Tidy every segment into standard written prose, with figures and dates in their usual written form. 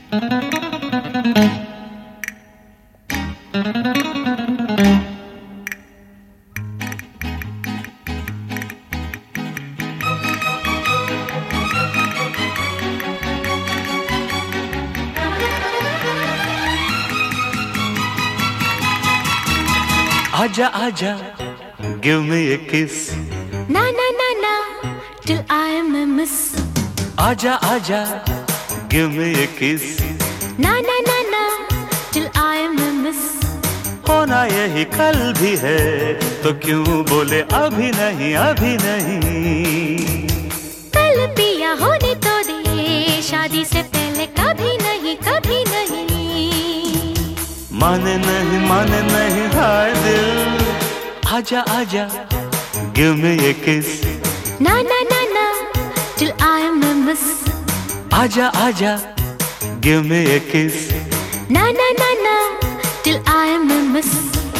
आजा आजा, give me a kiss. Na na na na, till I am a miss. आजा आजा, give me a kiss. Na na na na, till I am a miss. होना यही कल भी है, तो क्यों बोले अभी नहीं अभी नहीं। कल पिया होने तो दे, शादी से पहले कभी नहीं कभी नहीं। माने नहीं हाय दिल। आजा आजा, give me a kiss. Na na na na, till I am a miss. आजा आजा, give me a kiss. Na na na na, till I am a miss.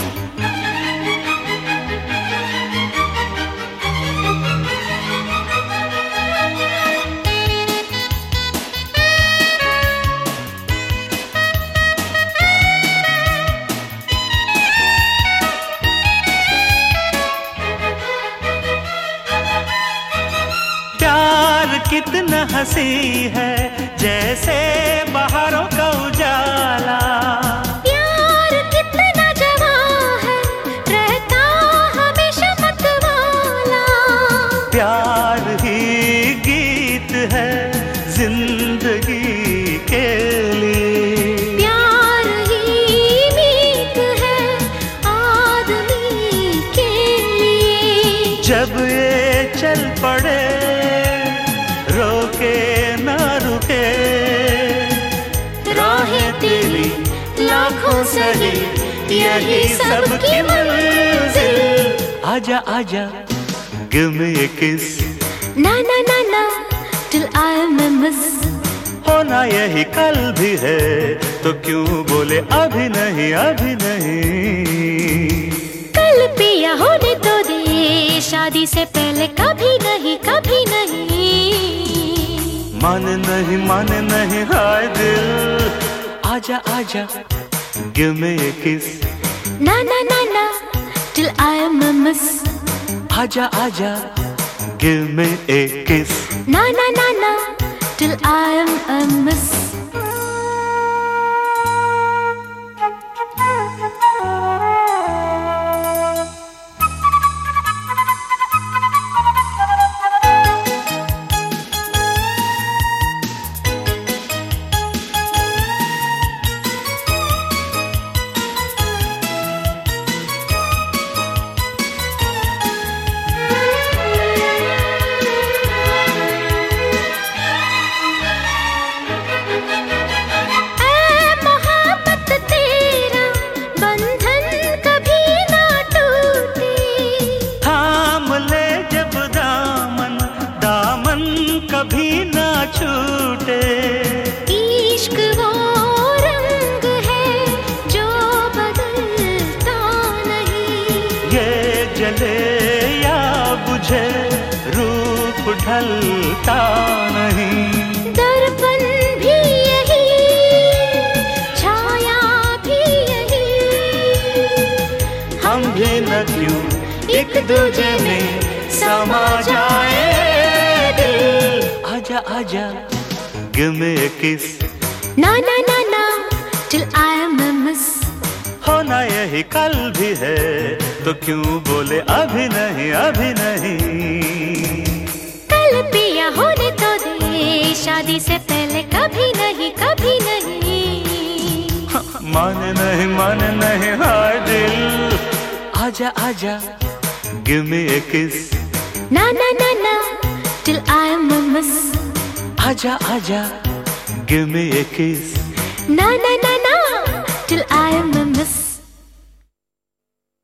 प्यार कितना हंसी है, जैसे बाहरों का उजाला। प्यार कितना जवां है, रहता हमेशा मतवाला। प्यार ही गीत है जिंदगी के लिए। प्यार ही मीत है आदमी के लिए। जब ये चल पड़े, रोके ना रुके, राहें तेरी लाखों सही, यही सबकी मंजिल। आजा आजा, give me a kiss. ना ना ना ना, till I am a miss. होना यही कल भी है, तो क्यों बोले अभी नहीं अभी नहीं। कल पिया होने तो दे, शादी से पहले कभी नहीं कभी नहीं। माने नहीं हाय दिल। आजा आजा, give me a kiss. ना ना ना ना, till I am a miss. आजा आजा, give me a kiss. ना ना ना ना, till I am a miss. कभी ना छूटे। इश्क वो रंग है जो बदलता नहीं। ये जले या बुझे रूप ढलता नहीं। दर्पण भी यही, छाया भी यही। हम भी न क्यों एक दूजे में समा जाए। आजा आजा, give me a kiss. ना ना ना ना, till I am a miss. होना यही कल भी है, तो क्यों बोले अभी नहीं अभी नहीं। कल पिया होने तो दे, शादी से पहले कभी नहीं कभी नहीं। माने नहीं हाय दिल। आजा आजा, give me a kiss. ना ना ना ना, till I am a miss. आजा आजा, give me a kiss. ना ना ना ना, till I am a miss.